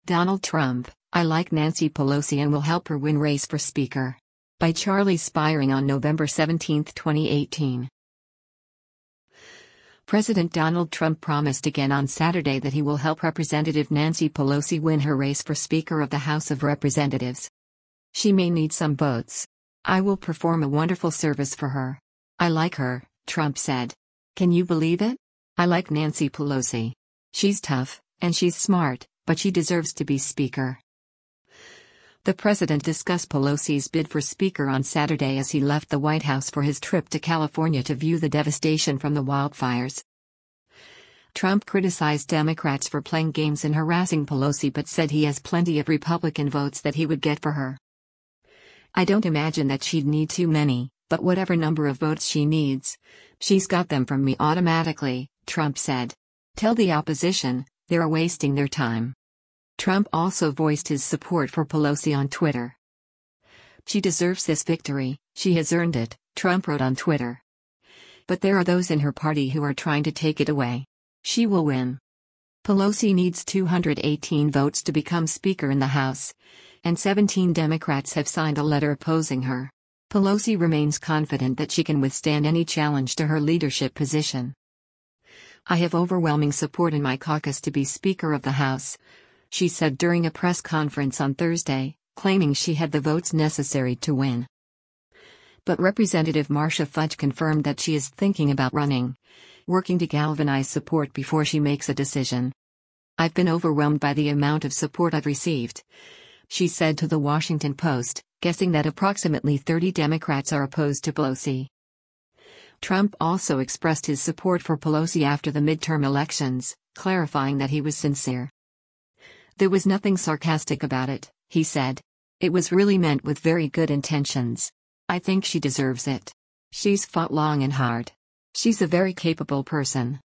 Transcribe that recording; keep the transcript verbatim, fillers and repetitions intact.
Donald Trump, I like Nancy Pelosi and will help her win race for Speaker. By Charlie Spiring on November seventeenth, twenty eighteen. President Donald Trump promised again on Saturday that he will help Representative Nancy Pelosi win her race for Speaker of the House of Representatives. She may need some votes. I will perform a wonderful service for her. I like her, Trump said. Can you believe it? I like Nancy Pelosi. She's tough, and she's smart, but she deserves to be Speaker. The president discussed Pelosi's bid for Speaker on Saturday as he left the White House for his trip to California to view the devastation from the wildfires. Trump criticized Democrats for playing games and harassing Pelosi but said he has plenty of Republican votes that he would get for her. I don't imagine that she'd need too many, but whatever number of votes she needs, she's got them from me automatically, Trump said. Tell the opposition, they're wasting their time. Trump also voiced his support for Pelosi on Twitter. She deserves this victory, she has earned it, Trump wrote on Twitter. But there are those in her party who are trying to take it away. She will win. Pelosi needs two hundred eighteen votes to become Speaker in the House, and seventeen Democrats have signed a letter opposing her. Pelosi remains confident that she can withstand any challenge to her leadership position. I have overwhelming support in my caucus to be Speaker of the House, she said during a press conference on Thursday, claiming she had the votes necessary to win. But Representative Marcia Fudge confirmed that she is thinking about running, working to galvanize support before she makes a decision. I've been overwhelmed by the amount of support I've received, she said to The Washington Post, guessing that approximately thirty Democrats are opposed to Pelosi. Trump also expressed his support for Pelosi after the midterm elections, clarifying that he was sincere. There was nothing sarcastic about it, he said. It was really meant with very good intentions. I think she deserves it. She's fought long and hard. She's a very capable person.